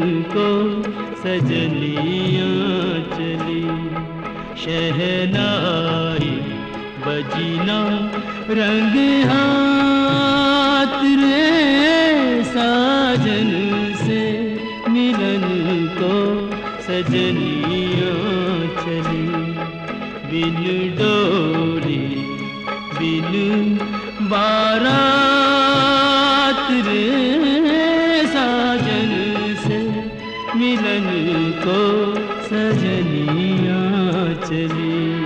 को सजनियाँ चली। शहनाई बजी ना रंग हाथ रे साजन से मिलन को सजनियाँ चली। बिन डोली बिन बारात रे साजन से मिलन को सजनियाँ चली।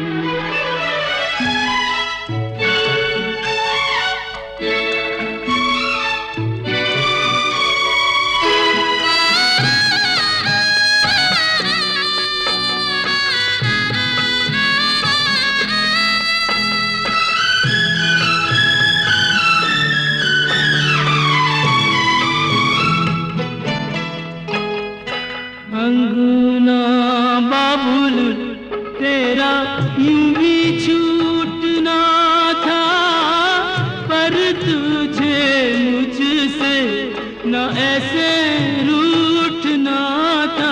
अंगना बाबुल तेरा यूं भी छूटना था, पर तुझे मुझसे न ऐसे रूठना था।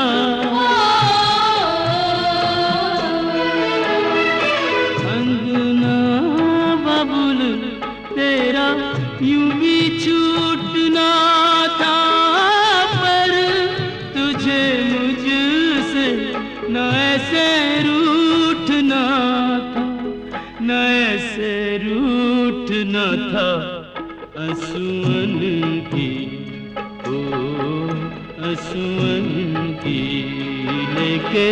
अंगना बाबुल तेरा यूं भी छूटना था, न ऐसे रूठना था, न ऐसे रूठना था। असुअन की ओ असुअन की लेके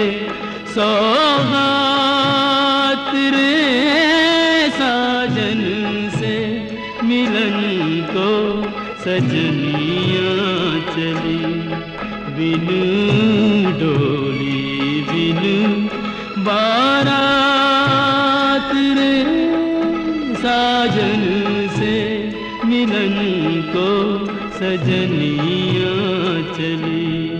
सौगात रे साजन से मिलन को सजनियाँ चली। बिन डोली बिन बारात रे साजन से मिलन को सजनियाँ चली।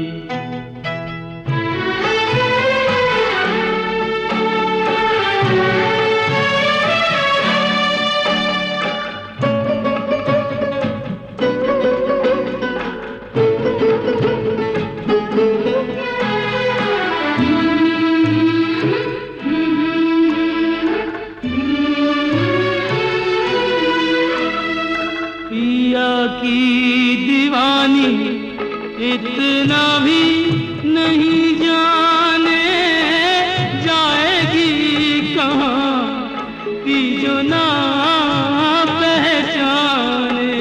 पिया की दीवानी इतना भी नहीं जाने जाएगी कहाँ, जो ना पहचाने।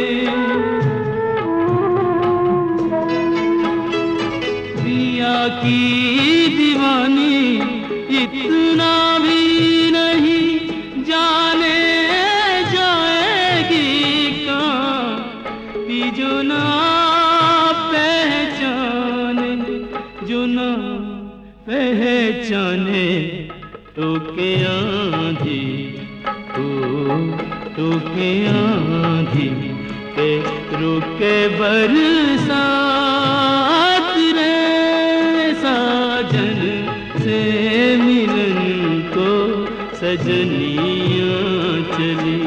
पिया की दीवानी इतना भी नहीं जाने जो ना पहचाने, जो ना पहचाने। टोके आंधी ओ टोके आंधी के रुके बरसात रे साजन से मिलन को सजनियाँ चली।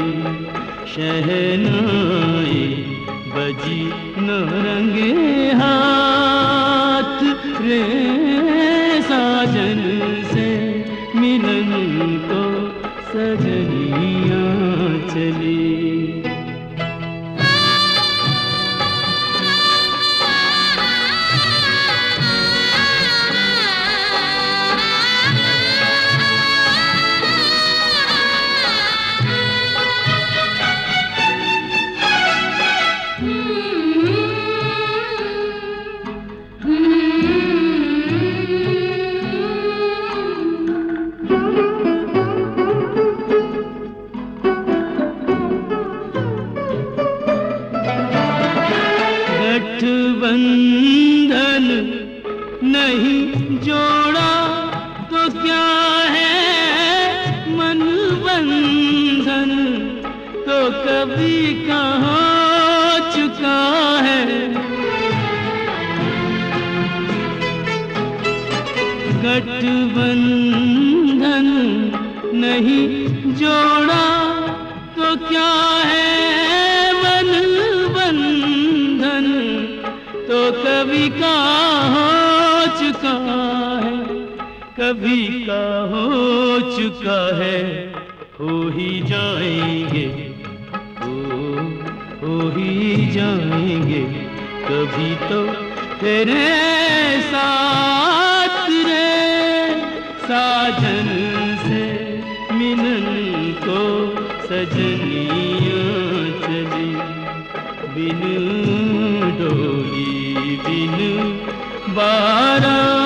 शहनाई बजी न रंगे हाथ रे साजन से मिलन को सजनियाँ चली। गठबंधन नहीं जोड़ा तो क्या है, मन बंधन तो कभी कहाँ चुका है। गठबंधन नहीं जोड़ा तो क्या है, मन बंधन तो कभी का हो चुका है, कभी का हो चुका है, हो ही जाएंगे, हो ही जाएंगे, कभी तो तेरे साथ रे साजन से मिलन को सजनियाँ चली, बिन डोली बिन बारात।